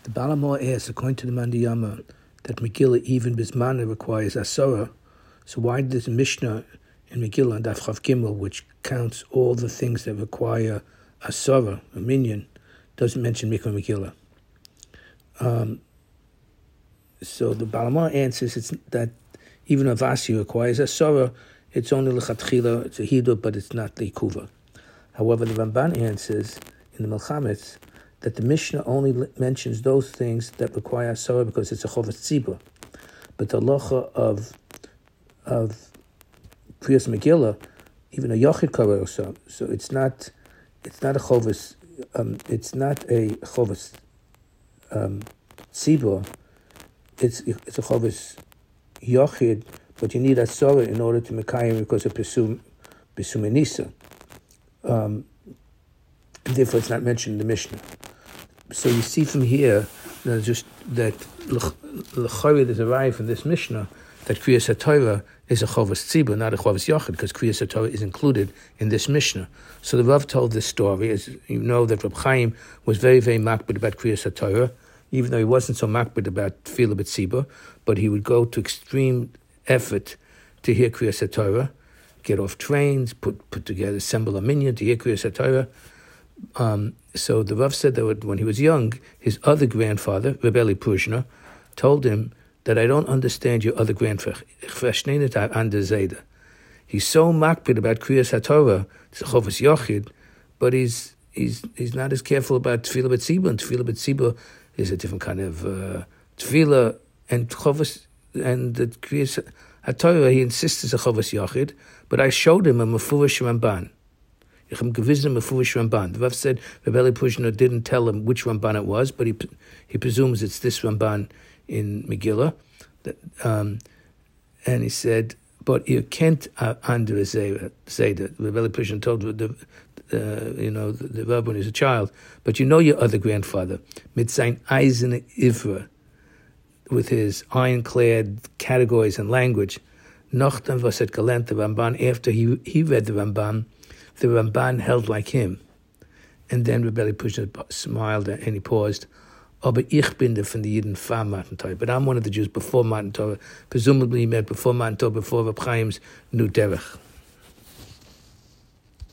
The Balamor asks, according to the Mandiyama, that Megillah even Bismana requires Asura. So why does the Mishnah in Megillah and Daf Chav Gimel, which counts all the things that require Asura, a minion, doesn't mention Mikra Megillah? So the Balamor answers it's that even Avasi requires Asura, it's only L'chatchila, it's a Hidur, but it's not L'ikuva. However, the Ramban answers in the Melchametz that the Mishnah only mentions those things that require Asura because it's a Chovas Tzibur. But the halacha of Kriyas Megillah, even a Yochid Kara or so it's not a Chovas, it's not a Chovas Tzibur, it's a Chovas Yochid, but you need Asura in order to Mekayim because of Pesum Menisa. Therefore, it's not mentioned in the Mishnah. So you see from here just that l'chayre is arrived from this Mishnah that Kriyas HaTorah is a Chovas Tzibur, not a Chovas Yochid, because Kriyas HaTorah is included in this Mishnah. So the Rav told this story, as you know, that Reb Chaim was very, very makbid about Kriyas HaTorah, even though he wasn't so makbid about Tefillah B'Tzibur, but he would go to extreme effort to hear Kriyas HaTorah, get off trains, put together, assemble a minyan to hear Kriyas HaTorah. So the Rav said that when he was young, his other grandfather, Reb Eli Pruzhner, told him that I don't understand your other grandfather. He's so makpid about Kriyas HaTorah, it's a Chovas Yochid, but he's not as careful about Tefillah B'Tzibur, and Tefillah B'Tzibur is a different kind of Tefillah, and Chovas, and the Kriyas HaTorah, he insists is a Chovas Yochid, but I showed him a Mefurish Ramban. The Rav said Reb Eli Pruzhner didn't tell him which Ramban it was, but he presumes it's this Ramban in Megillah. And he said, but you can't under a Zayda. Reb Eli Pruzhner told the Rav when he was a child, but you know your other grandfather, mit sein Eisen Ivra, with his ironclad categories and language. Nachdem was et gelernt the Ramban, after he read the Ramban held like him. And then Reb Eli Pruzhner smiled and he paused. Aber ich bin der von den Jiden vor Matan Torah. But I'm one of the Jews before Matan Torah. Presumably he meant before Matan Torah, before Reb Chaim's New Derech.